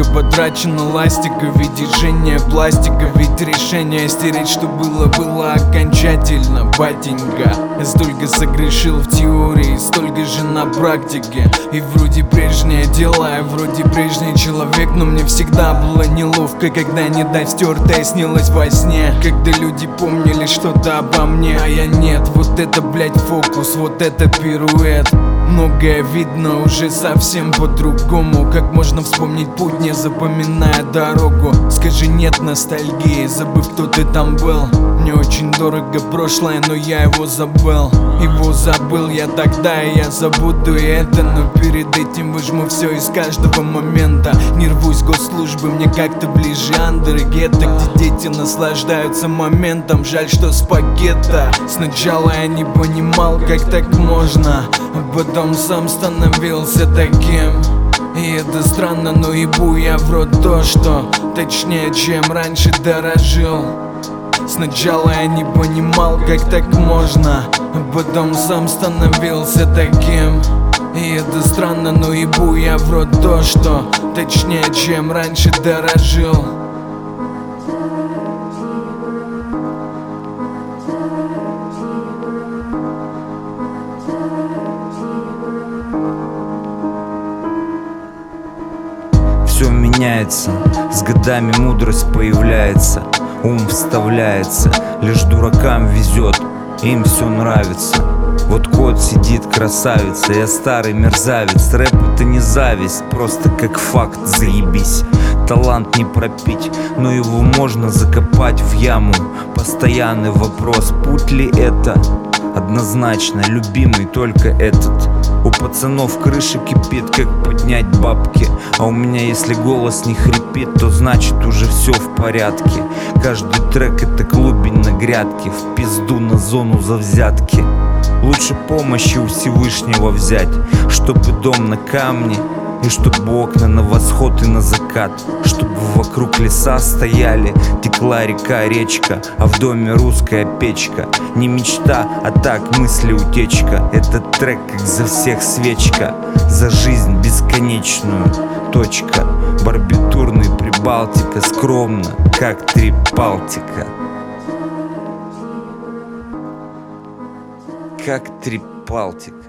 потрачено ластика в виде жжения пластика. Ведь решение стереть, что было окончательно, батенька. Я столько согрешил в теории, столько же на практике. И вроде прежнее дело, я вроде прежний человек, но мне всегда было неловко, когда недостёртое снилось во сне. Когда люди помнили что-то обо мне, а я нет. Вот это, блять, фокус, вот это пируэт. Многое видно уже совсем по-другому. Как можно вспомнить путь, не запоминая дорогу? Скажи нет ностальгии, забыв, кто ты там был. Мне очень дорого прошлое, но я его забыл. Его забыл я тогда, и я забуду и это. Но перед этим выжму все из каждого момента. Не рвусь госслужбы, мне как-то ближе андер и гетто, где дети наслаждаются моментом. Жаль, что с пакета. Сначала я не понимал, как так можно, а потом сам становился таким. И это странно, но ебу я в рот то, что точнее, чем раньше дорожил. Сначала я не понимал, как так можно, а потом сам становился таким. И это странно, но ебу я в рот то, что точнее, чем раньше дорожил. Все меняется, с годами мудрость появляется, ум вставляется, лишь дуракам везет, им все нравится. Вот кот сидит красавица, я старый мерзавец. Рэп это не зависть, просто как факт, заебись. Талант не пропить, но его можно закопать в яму. Постоянный вопрос, путь ли это? Однозначно, любимый только этот. У пацанов крыша кипит, как поднять бабки. А у меня если голос не хрипит, то значит уже все в порядке. Каждый трек это клубень на грядке, в пизду на зону за взятки. Лучше помощи у Всевышнего взять, чтобы дом на камне, и чтобы окна на восход и на закат, чтобы вокруг леса стояли, текла река, речка, а в доме русская печка. Не мечта, а так мысли утечка. Этот трек как за всех свечка, за жизнь бесконечную, точка. Барбитурный Прибалтика, скромно, как три Балтика. Как три Балтика.